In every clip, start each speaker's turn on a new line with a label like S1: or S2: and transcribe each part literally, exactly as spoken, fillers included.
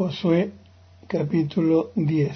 S1: Josué capítulo diez.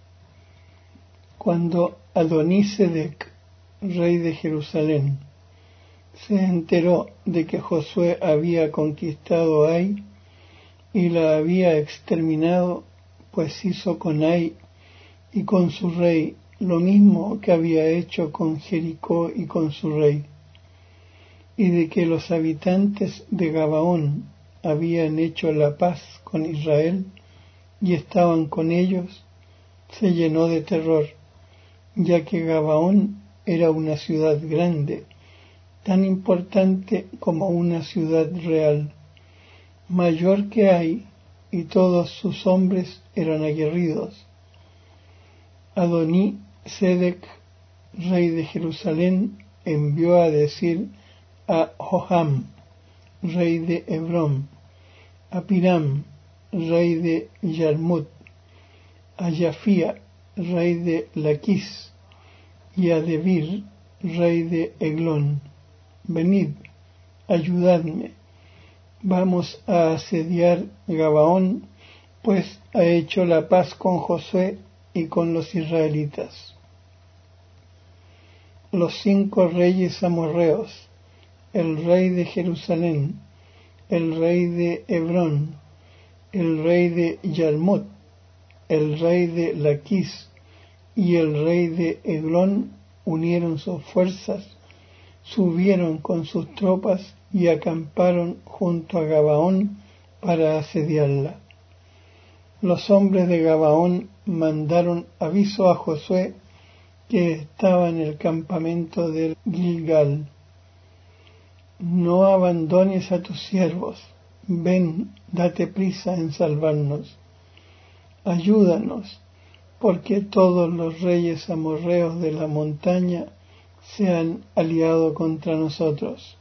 S1: Cuando Adonisedec, rey de Jerusalén, se enteró de que Josué había conquistado Ai y la había exterminado, pues hizo con Ai y con su rey lo mismo que había hecho con Jericó y con su rey, y de que los habitantes de Gabaón habían hecho la paz con Israel y estaban con ellos, se llenó de terror, ya que Gabaón era una ciudad grande, tan importante como una ciudad real, mayor que Ai, y todos sus hombres eran aguerridos. Adoni-Sedec, rey de Jerusalén, envió a decir a Joram, rey de Hebrón, a Piram, rey de Yarmut, a Yafía, rey de Laquis, y a Debir, rey de Eglón: venid, ayudadme, vamos a asediar Gabaón, pues ha hecho la paz con Josué y con los israelitas. Los cinco reyes amorreos, el rey de Jerusalén, el rey de Hebrón, el rey de Yarmut, el rey de Laquis y el rey de Eglón unieron sus fuerzas, subieron con sus tropas y acamparon junto a Gabaón para asediarla. Los hombres de Gabaón mandaron aviso a Josué, que estaba en el campamento de Gilgal: no abandones a tus siervos, ven, date prisa en salvarnos. Ayúdanos, porque todos los reyes amorreos de la montaña se han aliado contra nosotros.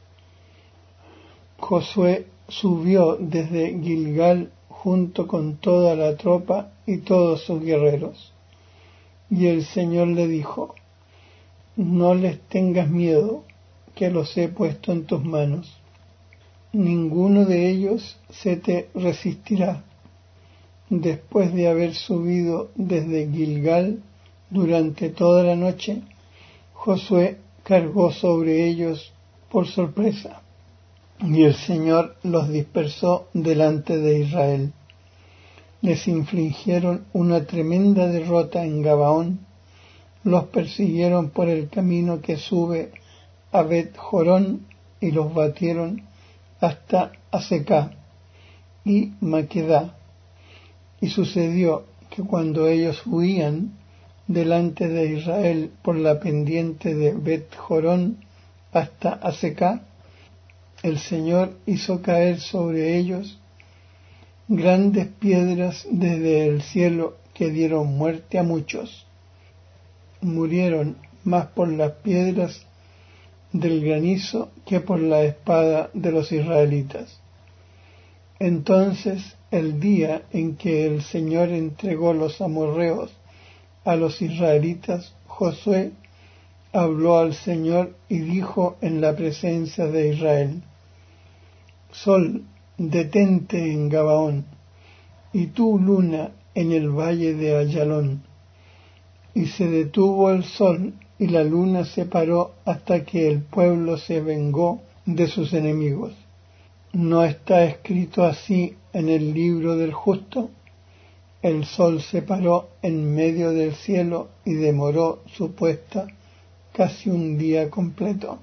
S1: Josué subió desde Gilgal junto con toda la tropa y todos sus guerreros. Y el Señor le dijo: no les tengas miedo, que los he puesto en tus manos. Ninguno de ellos se te resistirá. Después de haber subido desde Gilgal durante toda la noche, Josué cargó sobre ellos por sorpresa, y el Señor los dispersó delante de Israel. Les infligieron una tremenda derrota en Gabaón, los persiguieron por el camino que sube a Bet-Jorón y los batieron hasta Azecá y Maquedá. Y sucedió que cuando ellos huían delante de Israel por la pendiente de Bet-Jorón hasta Azecá, el Señor hizo caer sobre ellos grandes piedras desde el cielo que dieron muerte a muchos. Murieron más por las piedras del granizo que por la espada de los israelitas. Entonces, el día en que el Señor entregó los amorreos a los israelitas, Josué habló al Señor y dijo en la presencia de Israel: Sol, detente en Gabaón, y tú, luna, en el valle de Ayalón. Y se detuvo el sol, y la luna se paró hasta que el pueblo se vengó de sus enemigos. ¿No está escrito así en el libro del justo? El sol se paró en medio del cielo y demoró su puesta casi un día completo.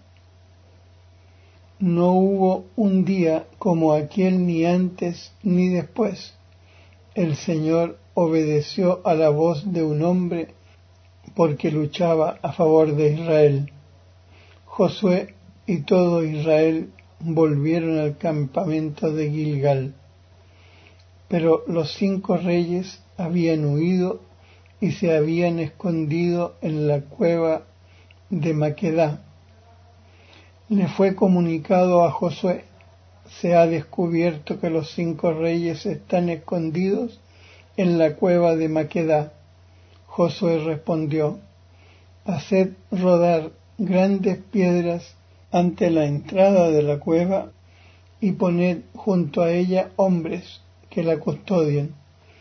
S1: No hubo un día como aquel, ni antes ni después. El Señor obedeció a la voz de un hombre porque luchaba a favor de Israel. Josué y todo Israel volvieron al campamento de Gilgal. Pero los cinco reyes habían huido y se habían escondido en la cueva de Maquedá. Le fue comunicado a Josué: se ha descubierto que los cinco reyes están escondidos en la cueva de Maquedá. Josué respondió: haced rodar grandes piedras ante la entrada de la cueva y poned junto a ella hombres que la custodien.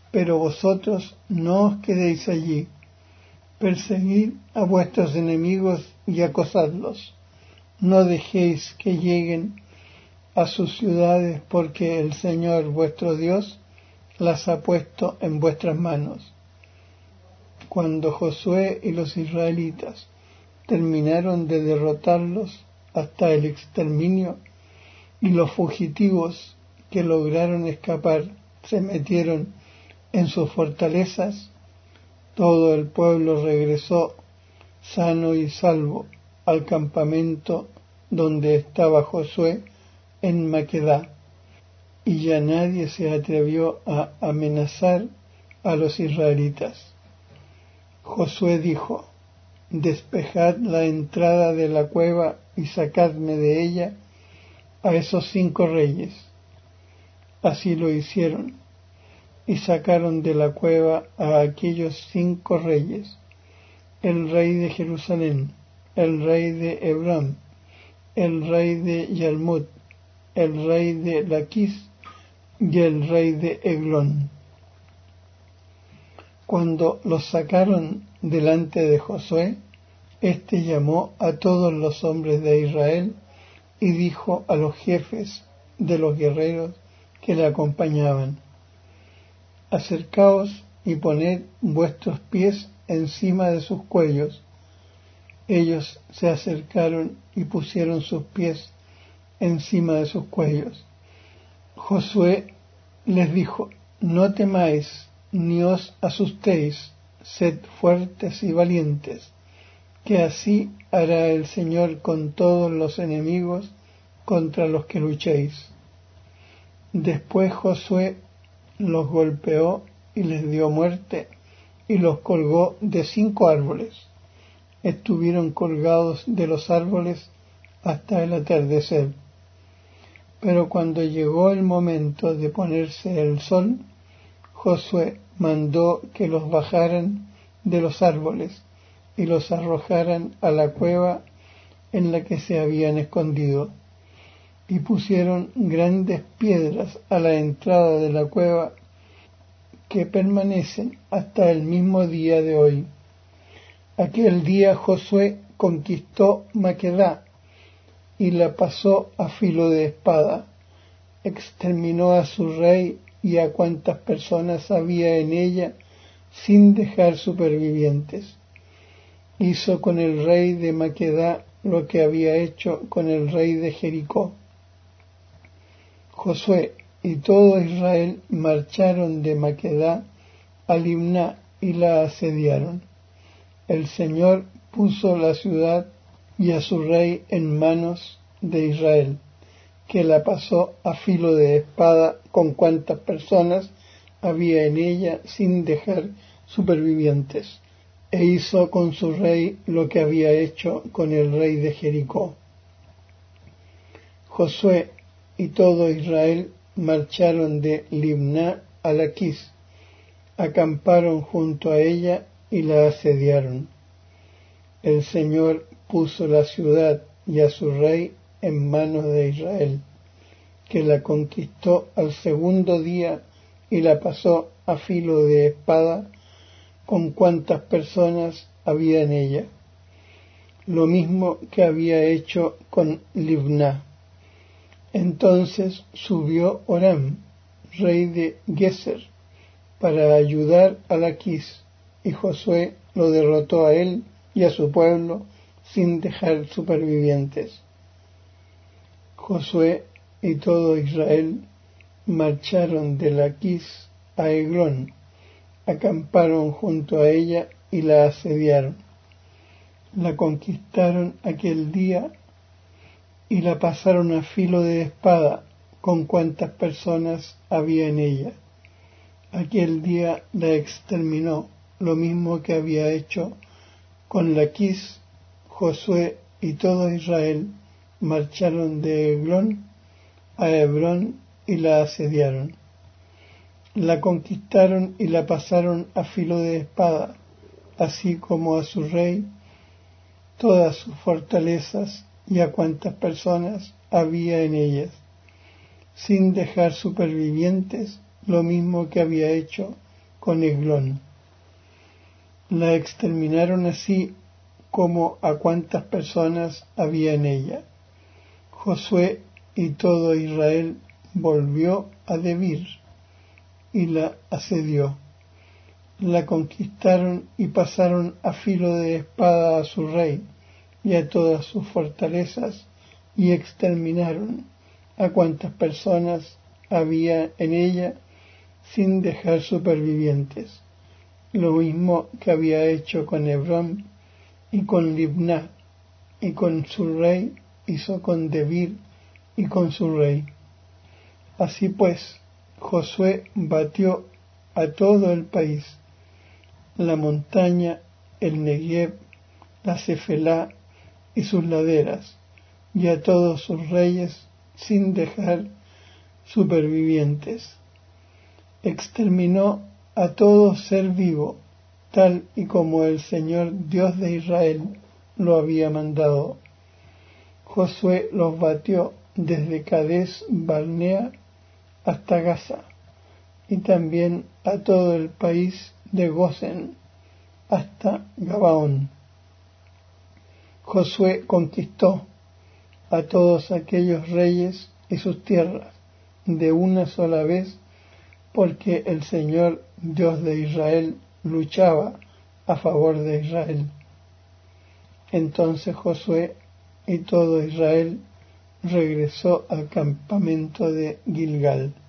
S1: pero vosotros no os quedéis allí, perseguid a vuestros enemigos y acosadlos, no dejéis que lleguen a sus ciudades, porque el Señor vuestro Dios las ha puesto en vuestras manos. Cuando Josué y los israelitas terminaron de derrotarlos hasta el exterminio, y los fugitivos que lograron escapar se metieron en sus fortalezas, todo el pueblo regresó sano y salvo al campamento donde estaba Josué en Maquedá, y ya nadie se atrevió a amenazar a los israelitas. Josué dijo: despejad la entrada de la cueva y sacadme de ella a esos cinco reyes. Así lo hicieron, y sacaron de la cueva a aquellos cinco reyes: el rey de Jerusalén, el rey de Hebrón, el rey de Yarmut, el rey de Laquis y el rey de Eglón. Cuando los sacaron delante de Josué, éste llamó a todos los hombres de Israel y dijo a los jefes de los guerreros que le acompañaban: acercaos y poned vuestros pies encima de sus cuellos. Ellos se acercaron y pusieron sus pies encima de sus cuellos. Josué les dijo: no temáis ni os asustéis, sed fuertes y valientes, que así hará el Señor con todos los enemigos contra los que luchéis. Después Josué los golpeó y les dio muerte y los colgó de cinco árboles. Estuvieron colgados de los árboles hasta el atardecer. Pero cuando llegó el momento de ponerse el sol, Josué mandó que los bajaran de los árboles y los arrojaran a la cueva en la que se habían escondido, y pusieron grandes piedras a la entrada de la cueva que permanecen hasta el mismo día de hoy. Aquel día Josué conquistó Maquedá y la pasó a filo de espada, exterminó a su rey y a cuantas personas había en ella sin dejar supervivientes. Hizo con el rey de Maquedá lo que había hecho con el rey de Jericó. Josué y todo Israel marcharon de Maquedá a Libná y la asediaron. El Señor puso la ciudad y a su rey en manos de Israel, que la pasó a filo de espada con cuantas personas había en ella sin dejar supervivientes, e hizo con su rey lo que había hecho con el rey de Jericó. Josué y todo Israel marcharon de Libná a Laquis, acamparon junto a ella y la asediaron. El Señor puso la ciudad y a su rey en manos de Israel, que la conquistó al segundo día y la pasó a filo de espada con cuantas personas había en ella, lo mismo que había hecho con Libná. Entonces subió Oram, rey de Geser, para ayudar a Laquis, y Josué lo derrotó a él y a su pueblo sin dejar supervivientes. Josué y todo Israel marcharon de Laquis a Eglón, acamparon junto a ella y la asediaron. La conquistaron aquel día y la pasaron a filo de espada con cuantas personas había en ella. Aquel día la exterminó, lo mismo que había hecho con Laquis. Josué y todo Israel marcharon de Eglón a Hebrón y la asediaron. La conquistaron y la pasaron a filo de espada, así como a su rey, todas sus fortalezas y a cuantas personas había en ellas, sin dejar supervivientes, lo mismo que había hecho con Eglón. La exterminaron así como a cuantas personas había en ella. Josué y todo Israel volvió a Debir y la asedió. La conquistaron y pasaron a filo de espada a su rey y a todas sus fortalezas, y exterminaron a cuantas personas había en ella sin dejar supervivientes, lo mismo que había hecho con Hebrón y con Libná, y con su rey hizo con Debir y con su rey. Así pues, Josué batió a todo el país, la montaña, el Neguev, la Cefelá y sus laderas, y a todos sus reyes sin dejar supervivientes. Exterminó a todo ser vivo, tal y como el Señor Dios de Israel lo había mandado. Josué los batió desde Cades Barnea hasta Gaza, y también a todo el país de Gosen hasta Gabaón. Josué conquistó a todos aquellos reyes y sus tierras de una sola vez, porque el Señor Dios de Israel luchaba a favor de Israel. Entonces Josué y todo Israel regresó al campamento de Gilgal.